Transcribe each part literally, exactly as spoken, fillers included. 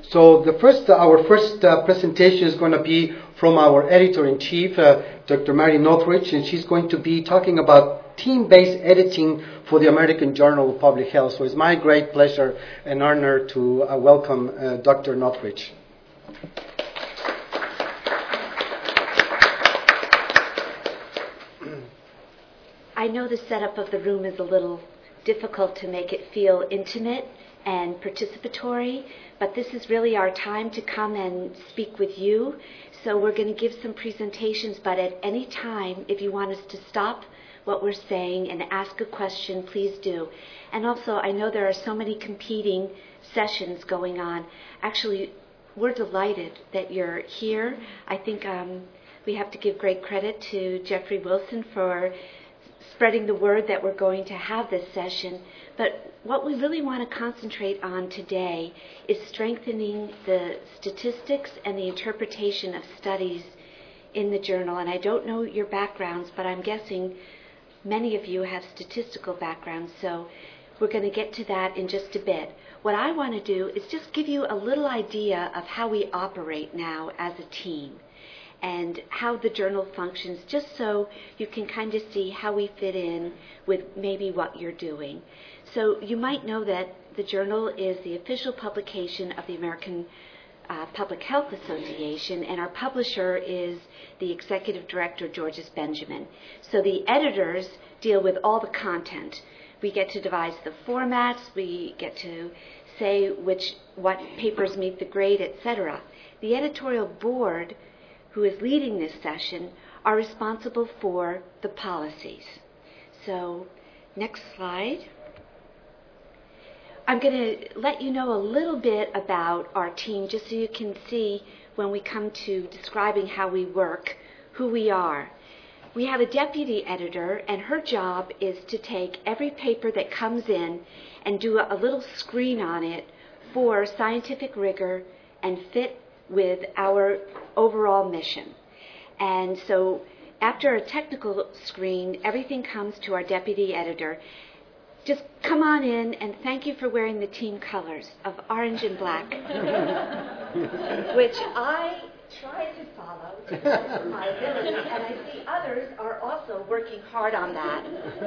So the first, uh, our first uh, presentation is going to be from our editor-in-chief, uh, Doctor Mary Northridge, and she's going to be talking about team-based editing for the American Journal of Public Health. So it's my great pleasure and honor to uh, welcome uh, Doctor Northridge. I know the setup of the room is a little difficult to make it feel intimate and participatory, but this is really our time to come and speak with you. So we're going to give some presentations, but at any time, if you want us to stop what we're saying and ask a question, please do. And also, I know there are so many competing sessions going on. Actually, we're delighted that you're here. I think um, we have to give great credit to Jeffrey Wilson for spreading the word that we're going to have this session. But what we really want to concentrate on today is strengthening the statistics and the interpretation of studies in the journal. And I don't know your backgrounds, but I'm guessing many of you have statistical backgrounds, so we're going to get to that in just a bit. What I want to do is just give you a little idea of how we operate now as a team and how the journal functions, just so you can kind of see how we fit in with maybe what you're doing. So you might know that the journal is the official publication of the American uh, Public Health Association, and our publisher is the executive director, Georges Benjamin. So the editors deal with all the content. We get to devise the formats, we get to say which what papers meet the grade, et cetera. The editorial board, who is leading this session, are responsible for the policies. So, next slide. I'm going to let you know a little bit about our team, just so you can see when we come to describing how we work, who we are. We have a deputy editor, and her job is to take every paper that comes in and do a little screen on it for scientific rigor and fit with our overall mission. And so after a technical screen, everything comes to our deputy editor. Just come on in, and thank you for wearing the team colors of orange and black, which I try to follow to the best of my ability, and I see others are also working hard on that.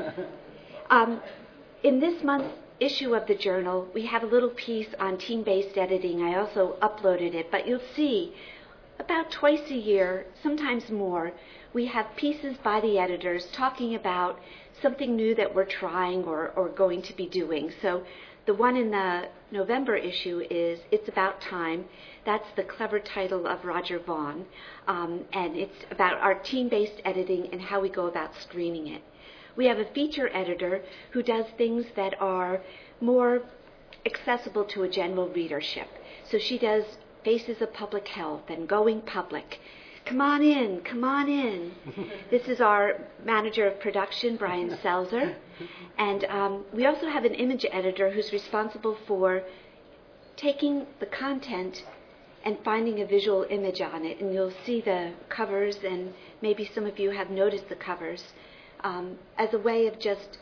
Um, in this month's issue of the journal, we have a little piece on team-based editing. I also uploaded it, but you'll see about twice a year, sometimes more, we have pieces by the editors talking about something new that we're trying or, or going to be doing. So the one in the November issue is It's About Time. That's the clever title of Roger Vaughan, um, and it's about our team-based editing and how we go about screening it. We have a feature editor who does things that are more accessible to a general readership. So she does Faces of Public Health and Going Public. Come on in, come on in. This is our manager of production, Brian Selzer. And um, we also have an image editor who's responsible for taking the content and finding a visual image on it. And you'll see the covers, and maybe some of you have noticed the covers, um, as a way of just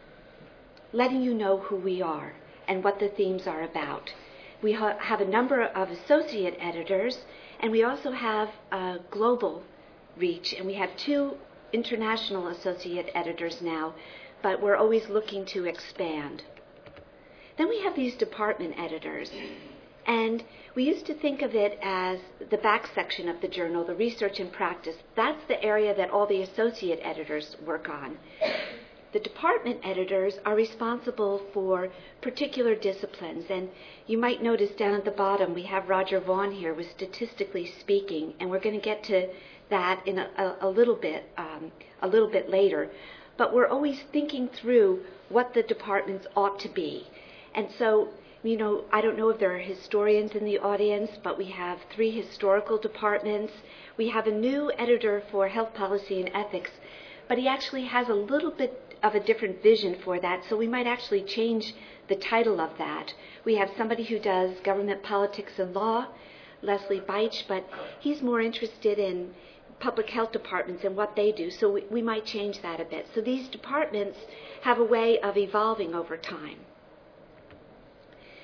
letting you know who we are and what the themes are about. We ha- have a number of associate editors, and we also have a global reach, and we have two international associate editors now, but we're always looking to expand. Then we have these department editors, and we used to think of it as the back section of the journal, the research and practice. That's the area that all the associate editors work on. The department editors are responsible for particular disciplines, and you might notice down at the bottom we have Roger Vaughan here with Statistically Speaking, and we're going to get to that in a, a, a little bit, um, a little bit later. But we're always thinking through what the departments ought to be, and so you know I don't know if there are historians in the audience, but we have three historical departments. We have a new editor for health policy and ethics, but he actually has a little bit of a different vision for that, so we might actually change the title of that. We have somebody who does government politics and law, Leslie Beich, but he's more interested in public health departments and what they do, so we, we might change that a bit. So these departments have a way of evolving over time.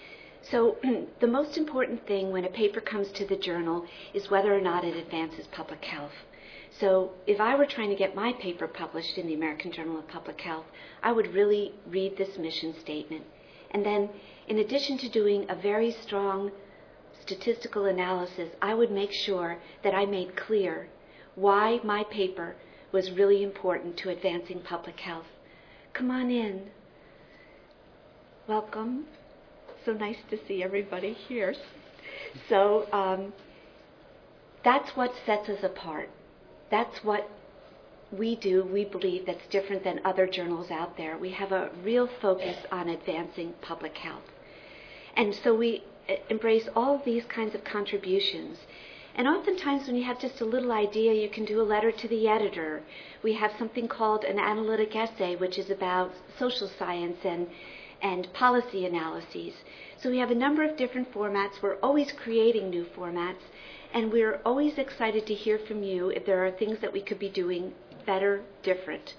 So the most important thing when a paper comes to the journal is whether or not it advances public health. So if I were trying to get my paper published in the American Journal of Public Health, I would really read this mission statement. And then, in addition to doing a very strong statistical analysis, I would make sure that I made clear why my paper was really important to advancing public health. Come on in. Welcome. So nice to see everybody here. So um, that's what sets us apart. That's what we do, we believe, that's different than other journals out there. We have a real focus on advancing public health. And so we embrace all of these kinds of contributions. And oftentimes when you have just a little idea, you can do a letter to the editor. We have something called an analytic essay, which is about social science and, and policy analyses. So we have a number of different formats. We're always creating new formats. And we're always excited to hear from you if there are things that we could be doing better, different.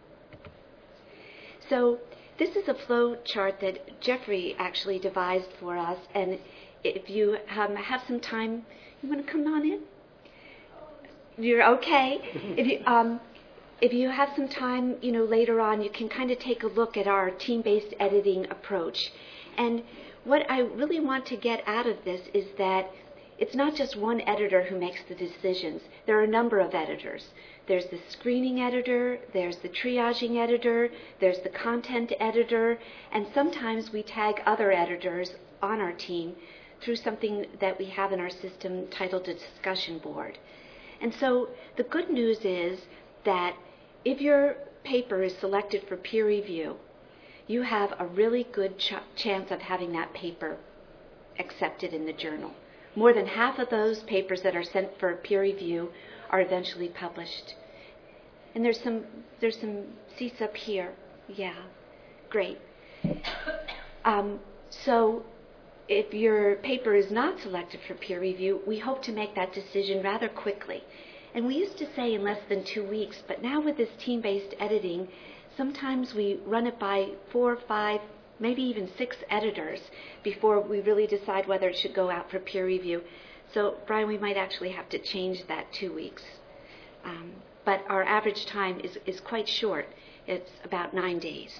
So this is a flow chart that Jeffrey actually devised for us. And if you um, have some time, you want to come on in? You're okay. If you um, if you have some time, you know, later on, you can kind of take a look at our team-based editing approach. And what I really want to get out of this is that it's not just one editor who makes the decisions. There are a number of editors. There's the screening editor, there's the triaging editor, there's the content editor, and sometimes we tag other editors on our team through something that we have in our system titled a discussion board. And so the good news is that if your paper is selected for peer review, you have a really good ch- chance of having that paper accepted in the journal. More than half of those papers that are sent for peer review are eventually published. And there's some there's some seats up here. Yeah, great. Um, so if your paper is not selected for peer review, we hope to make that decision rather quickly. And we used to say in less than two weeks, but now with this team-based editing, sometimes we run it by four, five, maybe even six editors before we really decide whether it should go out for peer review. So, Brian, we might actually have to change that two weeks. Um, but our average time is, is quite short. It's about nine days.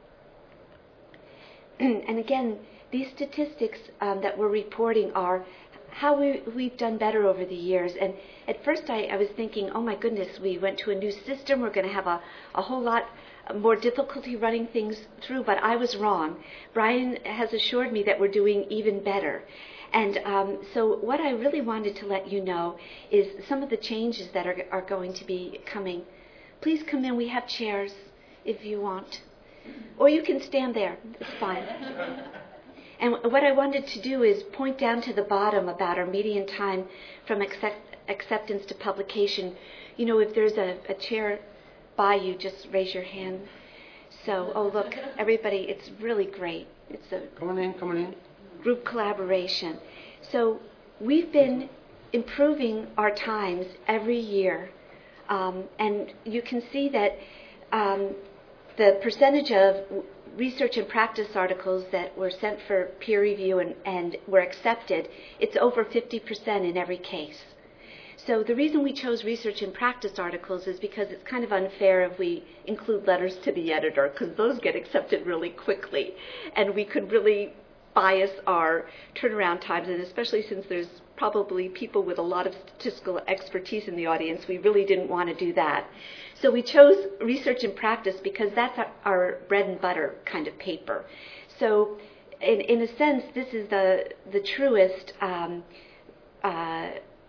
And again, these statistics um, that we're reporting are how we, we've done better over the years. And at first I, I was thinking, oh my goodness, we went to a new system. We're going to have a, a whole lot more difficulty running things through, but I was wrong. Brian has assured me that we're doing even better. And um, so what I really wanted to let you know is some of the changes that are, are going to be coming. Please come in. We have chairs if you want. Or you can stand there. It's fine. And what I wanted to do is point down to the bottom about our median time from accept, acceptance to publication. You know, if there's a, a chair by you, just raise your hand. So, oh look, everybody, it's really great. It's a come on in, come on in. Group collaboration. So we've been improving our times every year, um, and you can see that um, the percentage of research and practice articles that were sent for peer review and, and were accepted, it's over fifty percent in every case. So the reason we chose research and practice articles is because it's kind of unfair if we include letters to the editor, because those get accepted really quickly, and we could really bias our turnaround times, and especially since there's probably people with a lot of statistical expertise in the audience, we really didn't want to do that. So we chose research and practice because that's our bread and butter kind of paper. So in, in a sense, this is the, the truest um, uh,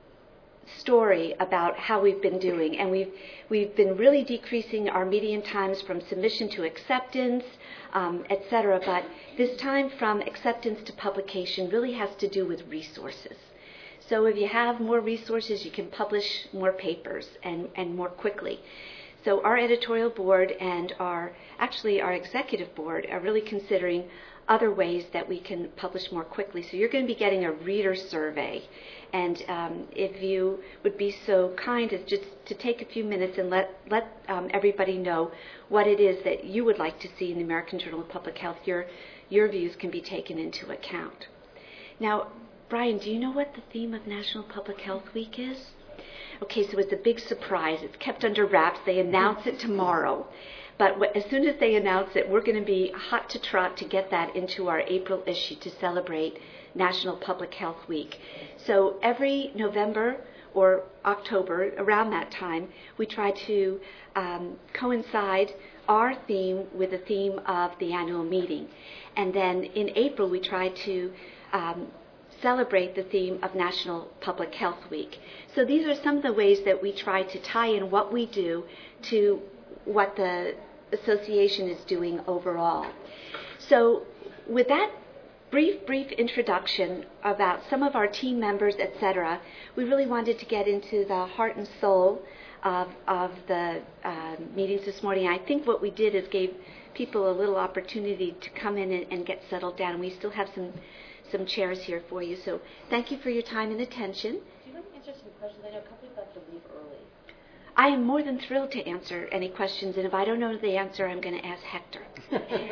story about how we've been doing, and we've we've been really decreasing our median times from submission to acceptance, um, et cetera. But this time from acceptance to publication really has to do with resources. So if you have more resources, you can publish more papers and, and more quickly. So our editorial board and our actually our executive board are really considering other ways that we can publish more quickly. So you're going to be getting a reader survey. And um, if you would be so kind as just to take a few minutes and let, let um, everybody know what it is that you would like to see in the American Journal of Public Health, your, your views can be taken into account. Now, Brian, do you know what the theme of National Public Health Week is? Okay, so it's a big surprise. It's kept under wraps. They announce it tomorrow. But w- as soon as they announce it, we're going to be hot to trot to get that into our April issue to celebrate National Public Health Week. So every November or October, around that time, we try to um, coincide our theme with the theme of the annual meeting. And then in April, we try to um, celebrate the theme of National Public Health Week. So these are some of the ways that we try to tie in what we do to what the association is doing overall. So with that brief, brief introduction about some of our team members, et cetera, we really wanted to get into the heart and soul of, of the uh, meetings this morning. I think what we did is gave people a little opportunity to come in and, and get settled down. We still have some some chairs here for you. So thank you for your time and attention. Do you want to answer some questions? I know a couple people have to leave early. I am more than thrilled to answer any questions, and if I don't know the answer, I'm going to ask Hector. Question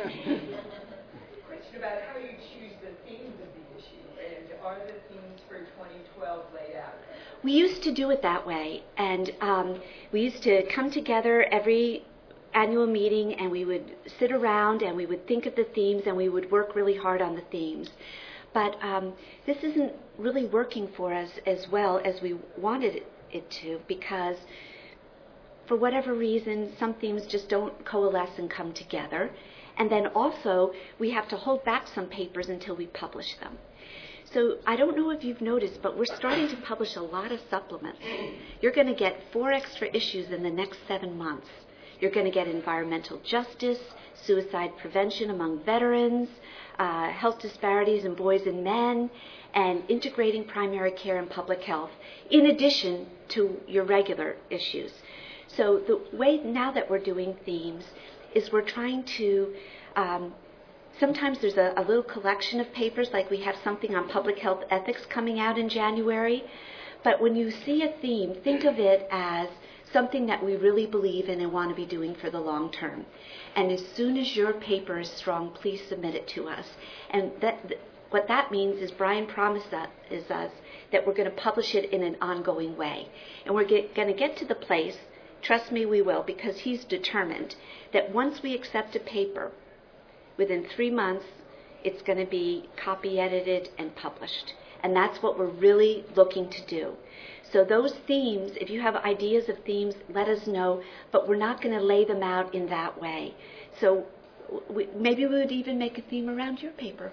about how you choose the themes of the issue, and are the themes for twenty twelve laid out? We used to do it that way, and um, we used to come together every annual meeting, and we would sit around and we would think of the themes, and we would work really hard on the themes. But um, this isn't really working for us as well as we wanted it, it to, because for whatever reason, some themes just don't coalesce and come together. And then also, we have to hold back some papers until we publish them. So I don't know if you've noticed, but we're starting to publish a lot of supplements. You're going to get four extra issues in the next seven months. You're going to get environmental justice, suicide prevention among veterans, uh, health disparities in boys and men, and integrating primary care and public health, in addition to your regular issues. So the way now that we're doing themes is we're trying to, um, sometimes there's a, a little collection of papers, like we have something on public health ethics coming out in January. But when you see a theme, think of it as something that we really believe in and want to be doing for the long term. And as soon as your paper is strong, please submit it to us. And that, th- what that means is Brian promised that, is us that we're going to publish it in an ongoing way. And we're get, going to get to the place, trust me we will, because he's determined that once we accept a paper, within three months, it's going to be copy edited and published. And that's what we're really looking to do. So those themes, if you have ideas of themes, let us know, but we're not going to lay them out in that way. So we, maybe we would even make a theme around your paper.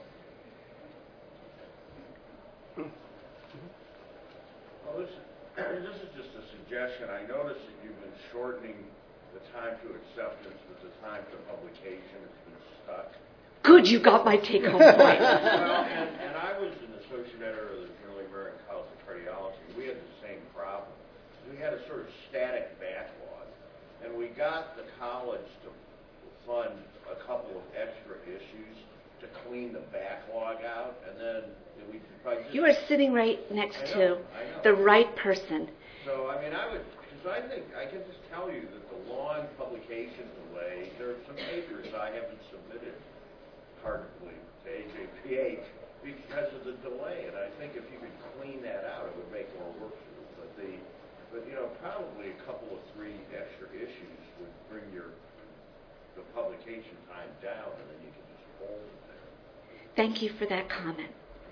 Well, this, this is just a suggestion. I noticed that you've been shortening the time to acceptance with the time to publication. It's been stuck. Good, you got my take-home point. Well, and, and I was an associate editor of the Journal of the American College of Cardiology. We had the same problem. We had a sort of static backlog, and we got the college to fund a couple of extra issues to clean the backlog out, and then we just... You are sitting right next I know, to I know. the right person. So, I mean, I would, because I think, I can just tell you that the long publication delay, there are some papers I haven't submitted, hard to believe, to A J P H because of the delay, and I think if you could clean that out, it would make more work for you. But the, but you know, probably a couple of three extra issues would bring your, the publication time down, and then you can just hold it there. Thank you for that comment.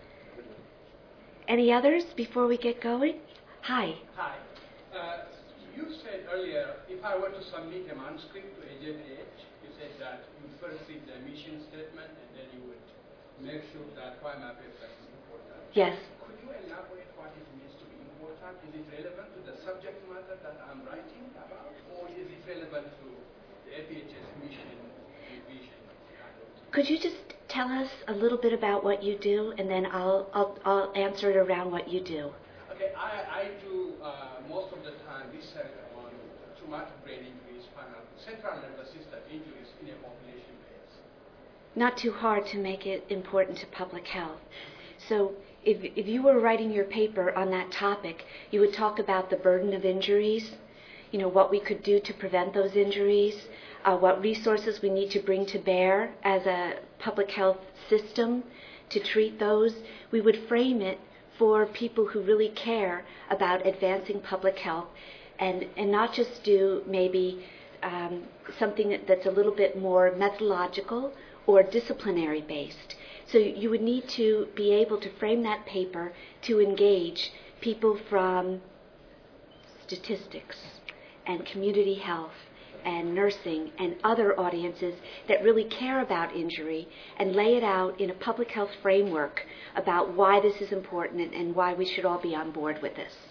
Any others before we get going? Hi. Hi. Uh, you said earlier, if I were to submit a manuscript to A J P H, you said that you first read the mission statement and then you would make sure that why my paper is important. Yes. Could you elaborate what it means to be important? Is it relevant to the subject matter that I'm writing about, or is it relevant to the A P H's mission and vision? Could you just tell us a little bit about what you do, and then I'll I'll, I'll answer it around what you do. Okay, I, I do uh, most of the time research on traumatic brain injuries, spinal, central nervous system injuries in a population base. Not too hard to make it important to public health. So if if you were writing your paper on that topic, you would talk about the burden of injuries, you know, what we could do to prevent those injuries, uh, what resources we need to bring to bear as a public health system to treat those, we would frame it for people who really care about advancing public health, and, and not just do maybe um, something that, that's a little bit more methodological or disciplinary based. So you would need to be able to frame that paper to engage people from statistics and community health and nursing and other audiences that really care about injury, and lay it out in a public health framework about why this is important and, and why we should all be on board with this.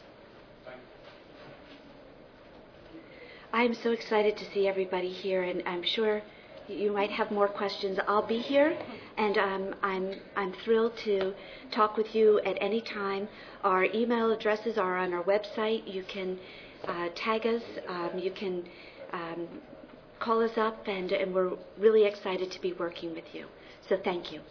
I'm so excited to see everybody here, and I'm sure you might have more questions. I'll be here, and um, I'm I'm thrilled to talk with you at any time. Our email addresses are on our website. You can uh, tag us. Um, you can um, call us up, and, and we're really excited to be working with you. So thank you.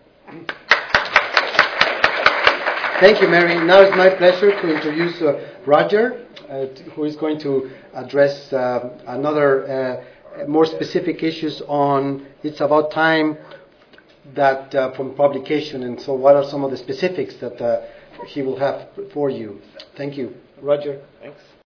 Thank you, Mary. Now it's my pleasure to introduce uh, Roger, uh, t- who is going to address uh, another uh, more specific issues on It's About Time that uh, from publication. And so what are some of the specifics that uh, he will have for you? Thank you. Roger. Thanks.